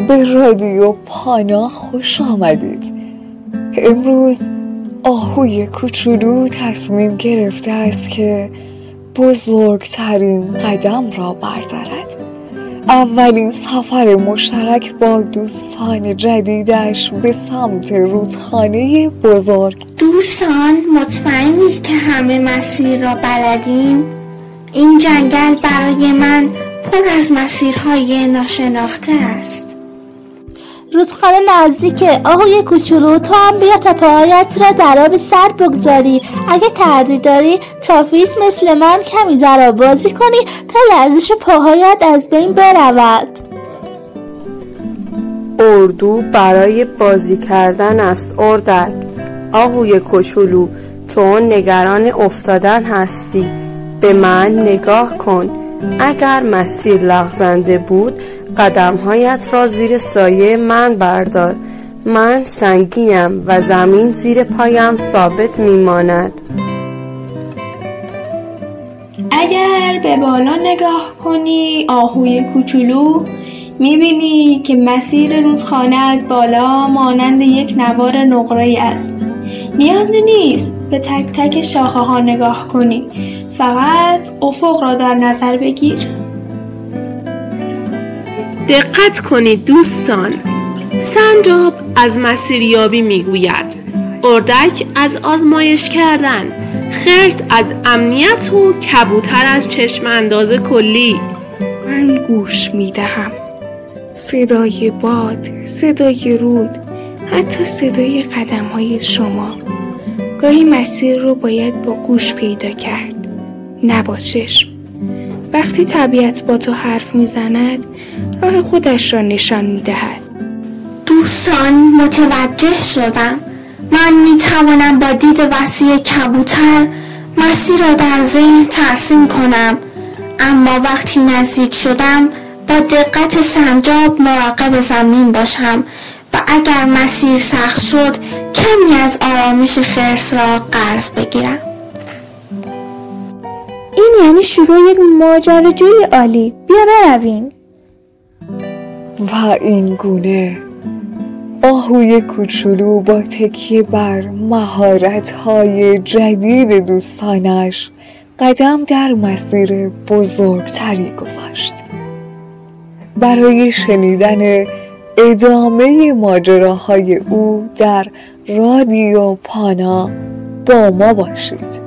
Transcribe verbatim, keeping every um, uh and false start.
به رادیو پانا خوش آمدید. امروز آهوی کوچولو تصمیم گرفته است که بزرگترین قدم را بردارد. اولین سفر مشترک با دوستان جدیدش به سمت رودخانه بزرگ. دوستان مطمئنید که همه مسیر را بلدیم؟ این جنگل برای من پر از مسیرهای ناشناخته است. رودخانه نزدیکه. آهوی کوچولو، تو هم بیا تا پاهایت را در آب سرد بگذاری. اگه تردید داری کافیست مثل من کمی در آب بازی کنی تا لرزش پاهایت از بین برود. اردو برای بازی کردن است اردک. آهوی کوچولو، تو نگران افتادن هستی. به من نگاه کن. اگر مسیر لغزنده بود قدمهایت را زیر سایه من بردار. من سنگیم و زمین زیر پایم ثابت میماند. اگر به بالا نگاه کنی آهوی کوچولو، میبینی که مسیر رودخانه از بالا مانند یک نوار نقره‌ای است. نیازی نیست به تک تک شاخه ها نگاه کنی، فقط افق را در نظر بگیر. دقت کنید دوستان، سنجاب از مسیریابی میگوید، اردک از آزمایش کردن، خرس از امنیت و کبوتر از چشم انداز کلی. من گوش میدهم. صدای باد، صدای رود، حتی صدای قدم های شما. گاهی مسیر رو باید با گوش پیدا کرد، نه با چشم. وقتی طبیعت با تو حرف میزند راه خودش را نشان میدهد. دوستان متوجه شدم. من میتوانم با دید وسیع کبوتر مسیر را در ذهن ترسیم کنم، اما وقتی نزدیک شدم با دقت سنجاب مراقب زمین باشم و اگر مسیر سخت شد کمی از آرامش خرس را قرض بگیرم. این یعنی شروع یک ماجراجوی عالی. بیا برویم. و این گونه آهوی کوچولو با تکیه بر مهارت‌های جدید دوستانش قدم در مسیر بزرگتری گذاشت. برای شنیدن ادامه ماجراهای او در رادیو پانا با ما باشید.